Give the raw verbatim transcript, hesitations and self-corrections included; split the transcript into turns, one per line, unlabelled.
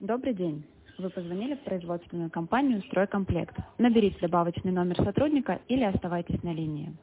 Добрый день. Вы позвонили в производственную компанию «Стройкомплект». Наберите добавочный номер сотрудника или оставайтесь на линии.